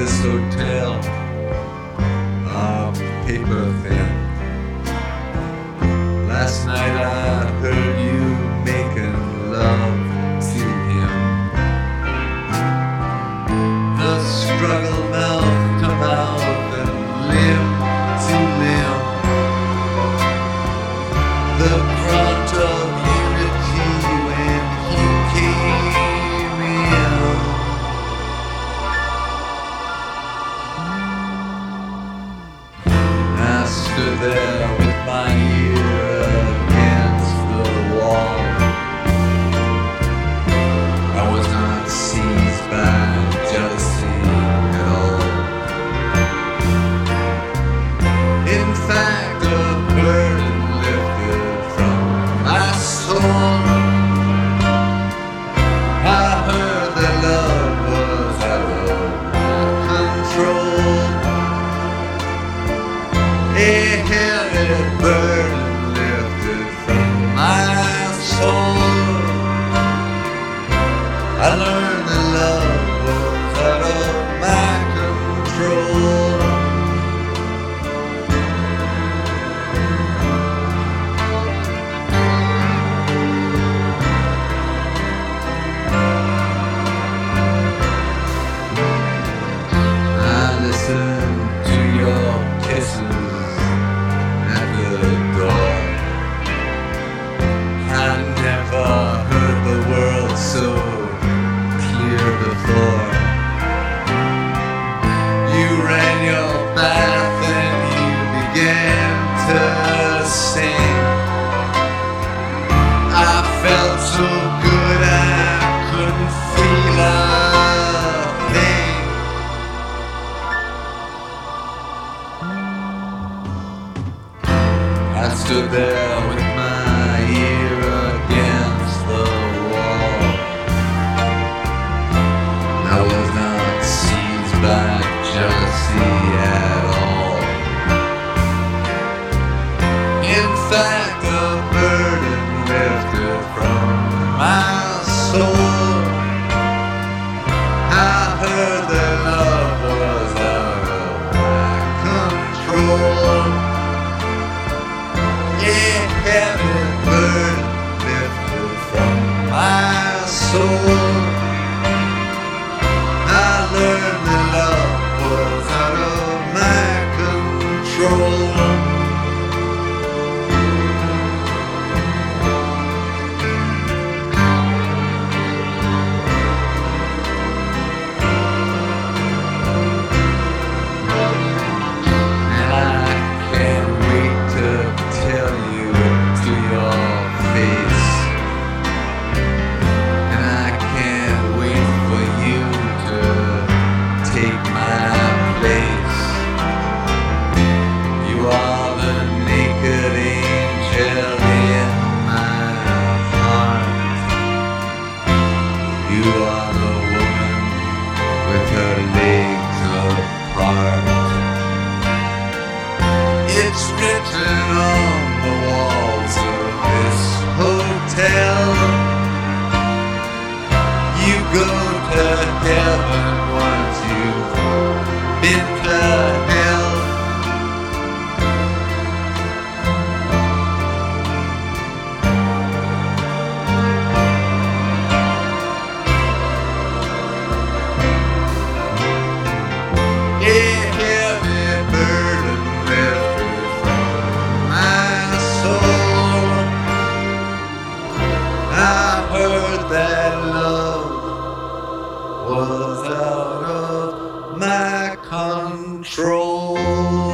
this hotel are paper thin. Last night I heard you making love to him. The struggle mouth to mouth and limb to limb. The brunt of unity when he came in. I stood there with my ear against the wall. I was not seized by jealousy at all. In fact, a burden lifted from my soul. I heard that love was out of my control. A heavy burden lifted from my soul. I learned that love was out of my control. I listened to your kisses at the door. I never heard the world so clear before. You ran your bath and you began to sing. I felt so good I couldn't feel a thing. I stood there with my ear against the wall. I was not seized by jealousy at all. In fact, a burden lifted from my soul. I heard that love was out of my control. A heavy burden lifted from my soul. I learned that love was out of my control. And I can't wait to tell you to your face. And I can't wait for you to take my place. You are the naked angel in my heart. You are the woman with her legs apart. It's written on the walls of this hotel. You go to heaven once you've been to hell. A heavy burden lifted from my soul. I heard that love was out of my control.